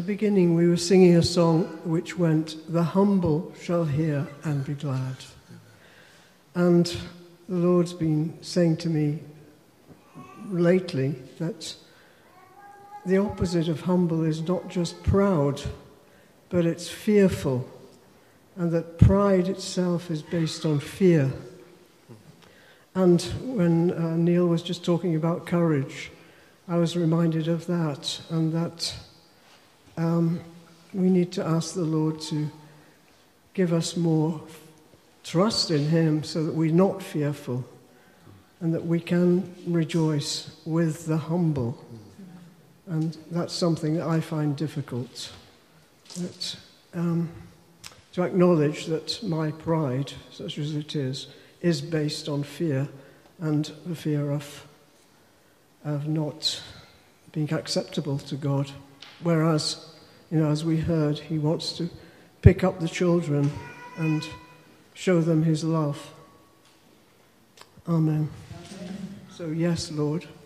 beginning we were singing a song which went, "The humble shall hear and be glad." And the Lord's been saying to me lately that the opposite of humble is not just proud, but it's fearful, and that pride itself is based on fear. And when Neil was just talking about courage, I was reminded of that, and that we need to ask the Lord to give us more trust in him so that we're not fearful and that we can rejoice with the humble. And that's something that I find difficult, that, to acknowledge that my pride, such as it is based on fear, and the fear of not being acceptable to God. Whereas, as we heard, he wants to pick up the children and show them his love. Amen. So yes, Lord.